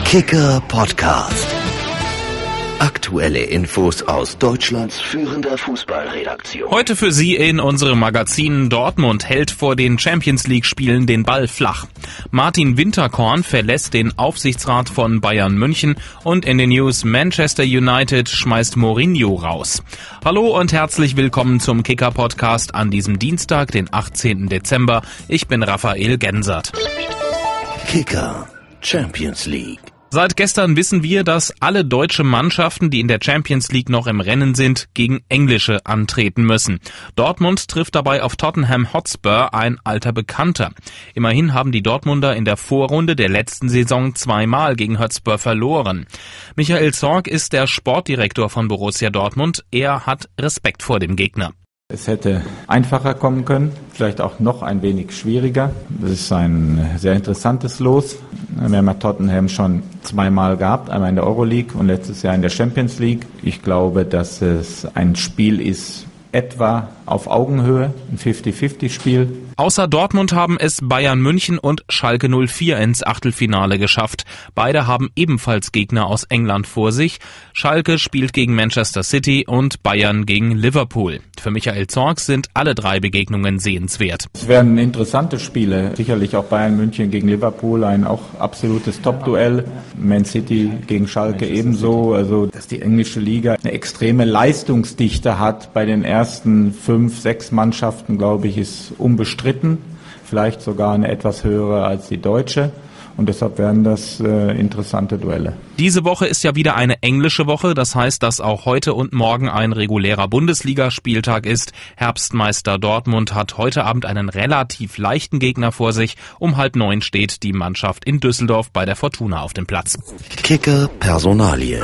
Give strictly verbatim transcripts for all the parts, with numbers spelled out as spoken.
Kicker Podcast. Aktuelle Infos aus Deutschlands führender Fußballredaktion. Heute für Sie in unserem Magazin: Dortmund hält vor den Champions-League-Spielen den Ball flach. Martin Winterkorn verlässt den Aufsichtsrat von Bayern München und in den News: Manchester United schmeißt Mourinho raus. Hallo und herzlich willkommen zum Kicker-Podcast an diesem Dienstag, den achtzehnten Dezember. Ich bin Raphael Gensert. Kicker Champions League. Seit gestern wissen wir, dass alle deutsche Mannschaften, die in der Champions League noch im Rennen sind, gegen englische antreten müssen. Dortmund trifft dabei auf Tottenham Hotspur, ein alter Bekannter. Immerhin haben die Dortmunder in der Vorrunde der letzten Saison zweimal gegen Hotspur verloren. Michael Zorc ist der Sportdirektor von Borussia Dortmund. Er hat Respekt vor dem Gegner. Es hätte einfacher kommen können, vielleicht auch noch ein wenig schwieriger. Das ist ein sehr interessantes Los. Wir haben ja Tottenham schon zweimal gehabt, einmal in der Euroleague und letztes Jahr in der Champions League. Ich glaube, dass es ein Spiel ist, etwa auf Augenhöhe, ein fünfzig-fünfzig-Spiel. Außer Dortmund haben es Bayern München und Schalke null vier ins Achtelfinale geschafft. Beide haben ebenfalls Gegner aus England vor sich. Schalke spielt gegen Manchester City und Bayern gegen Liverpool. Für Michael Zorc sind alle drei Begegnungen sehenswert. Es werden interessante Spiele. Sicherlich auch Bayern München gegen Liverpool, ein auch absolutes Top-Duell. Man City gegen Schalke ebenso. Also, dass die englische Liga eine extreme Leistungsdichte hat bei den ersten fünf, sechs Mannschaften, glaube ich, ist unbestritten. Vielleicht sogar eine etwas höhere als die deutsche. Und deshalb werden das äh, interessante Duelle. Diese Woche ist ja wieder eine englische Woche. Das heißt, dass auch heute und morgen ein regulärer Bundesligaspieltag ist. Herbstmeister Dortmund hat heute Abend einen relativ leichten Gegner vor sich. Um halb neun steht die Mannschaft in Düsseldorf bei der Fortuna auf dem Platz. Kicker Personalie.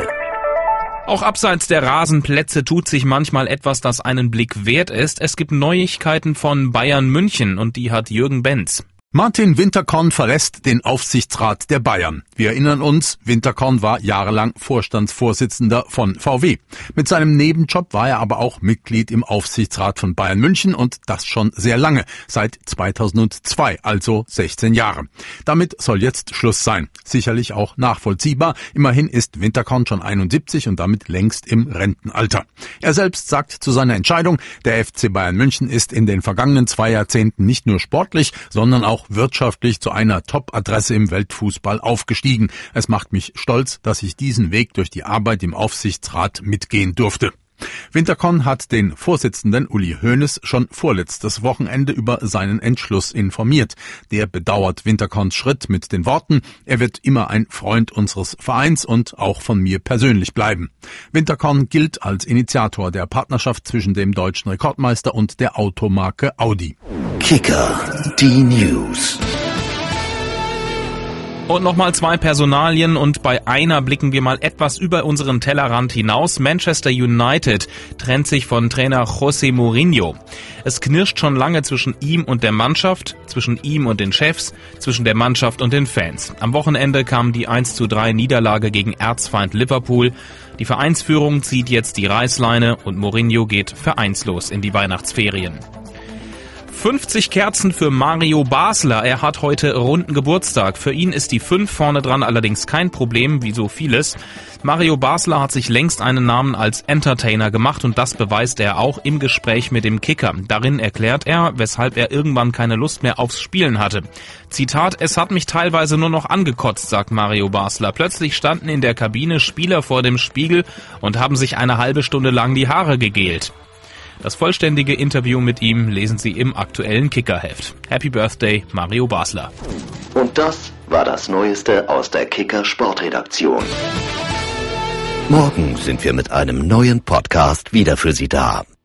Auch abseits der Rasenplätze tut sich manchmal etwas, das einen Blick wert ist. Es gibt Neuigkeiten von Bayern München und die hat Jürgen Benz. Martin Winterkorn verlässt den Aufsichtsrat der Bayern. Wir erinnern uns, Winterkorn war jahrelang Vorstandsvorsitzender von V W. Mit seinem Nebenjob war er aber auch Mitglied im Aufsichtsrat von Bayern München und das schon sehr lange, seit zweitausendzwei, also sechzehn Jahre. Damit soll jetzt Schluss sein. Sicherlich auch nachvollziehbar. Immerhin ist Winterkorn schon einundsiebzig und damit längst im Rentenalter. Er selbst sagt zu seiner Entscheidung, der F C Bayern München ist in den vergangenen zwei Jahrzehnten nicht nur sportlich, sondern auch wirtschaftlich zu einer Top-Adresse im Weltfußball aufgestiegen. Es macht mich stolz, dass ich diesen Weg durch die Arbeit im Aufsichtsrat mitgehen durfte. Winterkorn hat den Vorsitzenden Uli Hoeneß schon vorletztes Wochenende über seinen Entschluss informiert. Der bedauert Winterkorns Schritt mit den Worten: Er wird immer ein Freund unseres Vereins und auch von mir persönlich bleiben. Winterkorn gilt als Initiator der Partnerschaft zwischen dem deutschen Rekordmeister und der Automarke Audi. Kicker, die News. Und nochmal zwei Personalien und bei einer blicken wir mal etwas über unseren Tellerrand hinaus. Manchester United trennt sich von Trainer José Mourinho. Es knirscht schon lange zwischen ihm und der Mannschaft, zwischen ihm und den Chefs, zwischen der Mannschaft und den Fans. Am Wochenende kam die eins zu drei Niederlage gegen Erzfeind Liverpool. Die Vereinsführung zieht jetzt die Reißleine und Mourinho geht vereinslos in die Weihnachtsferien. fünfzig Kerzen für Mario Basler. Er hat heute runden Geburtstag. Für ihn ist die fünf vorne dran allerdings kein Problem, wie so vieles. Mario Basler hat sich längst einen Namen als Entertainer gemacht und das beweist er auch im Gespräch mit dem Kicker. Darin erklärt er, weshalb er irgendwann keine Lust mehr aufs Spielen hatte. Zitat: Es hat mich teilweise nur noch angekotzt, sagt Mario Basler. Plötzlich standen in der Kabine Spieler vor dem Spiegel und haben sich eine halbe Stunde lang die Haare gegelt. Das vollständige Interview mit ihm lesen Sie im aktuellen Kickerheft. Happy Birthday, Mario Basler. Und das war das Neueste aus der Kicker Sportredaktion. Morgen sind wir mit einem neuen Podcast wieder für Sie da.